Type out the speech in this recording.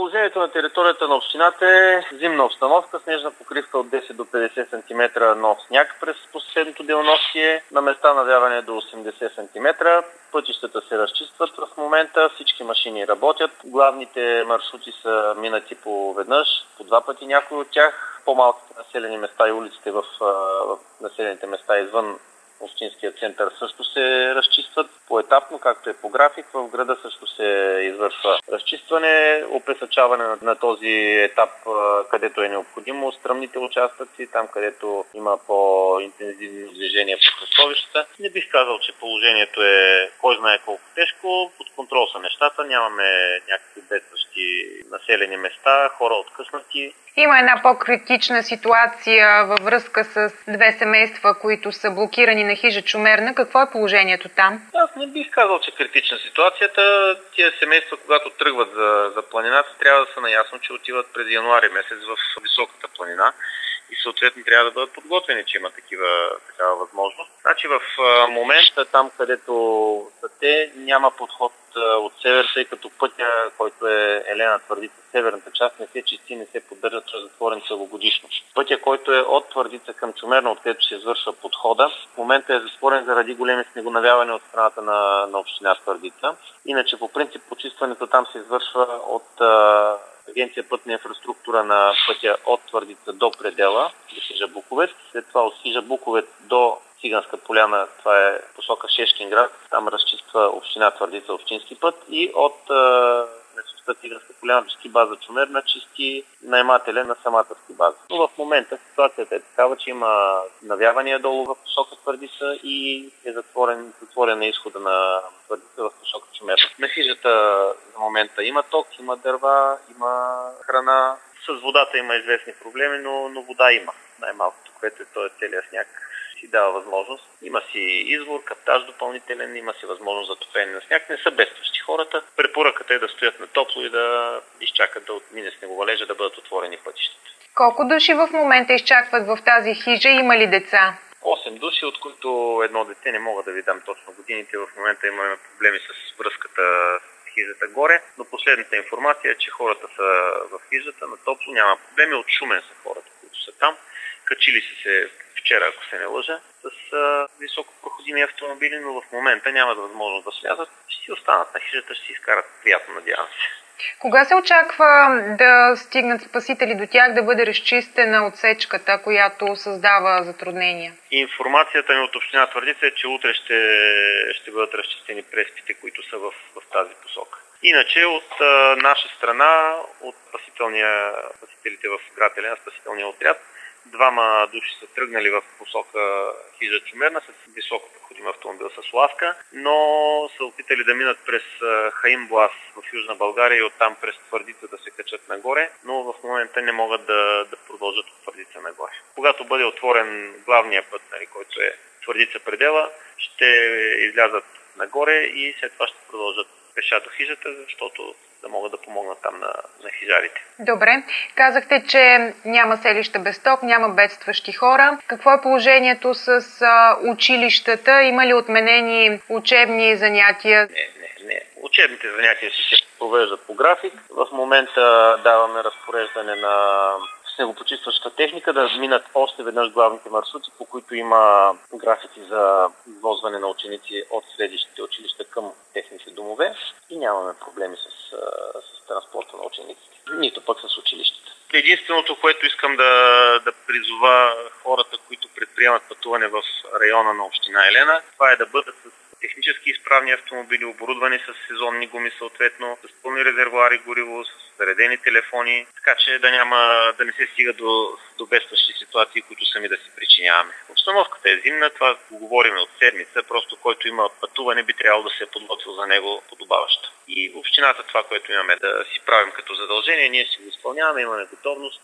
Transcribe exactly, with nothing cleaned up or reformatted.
Положението на територията на общината е зимна обстановка, снежна покривка от десет до петдесет сантиметра нов сняг през последното денонощие, на места навяване до осемдесет сантиметра. Пътищата се разчистват в момента, всички машини работят. Главните маршрути са минати по веднъж, по два пъти някои от тях. По-малките населени места и улиците в, в населените места извън общинския център също се разчистват поетапно, както е по график. В града също се извършва разчистване, опресъчаване на, на този етап, където е необходимо, стръмните участъци, там където има по-интензивно движение по кръстовищата. Не бих казал, че положението е кой знае колко тежко, под контрол са нещата, нямаме някакви бедстващи населени места, хора откъснати. Има една по-критична ситуация във връзка с две семейства, които са блокирани на хижа Чумерна. Какво е положението там? Аз не бих казал, че е критична ситуацията. Тия семейства, когато тръгват за, за планината, трябва да са наясно, че отиват през януари месец в високата планина и съответно трябва да бъдат подготвени, че има такива, такава възможност. Значи в момента там, където са те, няма подход от север, тъй като пътя, който е Елена Твърдица, северната част не се чисти, не се поддържа, той е затворен целогодишно. Пътя, който е от Твърдица към Чумерна, откъдето се извършва подхода, в момента е затворен заради големи снегонавяване от страната на, на община Твърдица. Иначе по принцип почистването там се извършва от а, Агенция пътна инфраструктура на пътя от Твърдица до предела, до хижа Буковец. След това от хижа Буковец до Циганска поляна, това е посока Шешкин град, там разчиства община Твърдица общински път и от местността Циганска поляна до ски база Чумерна чисти наемателя на самата ски база. Но в момента ситуацията е такава, че има навявания долу в посока Твърдица и е затворен, затворен на изхода на Твърдица в посока Чумерна. На хижата за момента има ток, има дърва, има храна. С водата има известни проблеми, но, но вода има. Най-малкото, което е този целият сняг, си дава възможност. Има си извор, каптаж допълнителен, има си възможност за топене на сняг. Не са бедстващи хората. Препоръката е да стоят на топло и да изчакат да отмине снеговалежа, да бъдат отворени пътищата. Колко души в момента изчакват в тази хижа? Има ли деца? Осем души, от които едно дете, не мога да ви дам точно годините. В момента имаме проблеми с връзката с хижата горе, но последната информация е, че хората са в хижата на топло, няма проблеми. От Шумен са хората, които са там. Качили са се вчера, ако се не лъжа, с а, високопроходими автомобили, но в момента нямат възможност да слязат. Ще си останат на хижата, ще си изкарат приятно, надявам се. Кога се очаква да стигнат спасители до тях, да бъде разчистена отсечката, която създава затруднения? Информацията ми от община Твърдица е, че утре ще, ще бъдат разчистени преспите, които са в, в тази посока. Иначе от а, наша страна, от спасителния, спасителите в град Елена, спасителния отряд, двама души са тръгнали в посока хижа Чумерна с високо проходим автомобил с ласка, но са опитали да минат през Хаим Блас в Южна България и оттам през Твърдица да се качат нагоре, но в момента не могат да, да продължат от Твърдица нагоре. Когато бъде отворен главния път, нали, който е Твърдица предела, ще излязат нагоре и след това ще продължат пеша до хижата, защото да могат да помогнат там на, на хижарите. Добре. Казахте, че няма селища без ток, няма бедстващи хора. Какво е положението с а, училищата? Има ли отменени учебни занятия? Не, не, не. Учебните занятия си се провеждат по график. В момента даваме разпореждане на снегопочистваща техника да минат още веднъж главните маршрути, по които има графици за извозване на ученици от средищите училища към техните домове и нямаме проблеми с, с транспорта на учениците, нито пък с училищата. Единственото, което искам да, да призова хората, които предприемат пътуване в района на община Елена, това е да бъдат с технически изправни автомобили, оборудвани с сезонни гуми съответно, с пълни резервоари гориво, с заредени телефони, така че да няма, да не се стига до, до бедстващи ситуации, които сами да си причиняваме. Обстановката е зимна, това го говорим от седмица, просто който има пътуване би трябвало да се е подготвил за него подобаващо. И общината това, което имаме да си правим като задължение, ние си го изпълняваме, имаме готовност.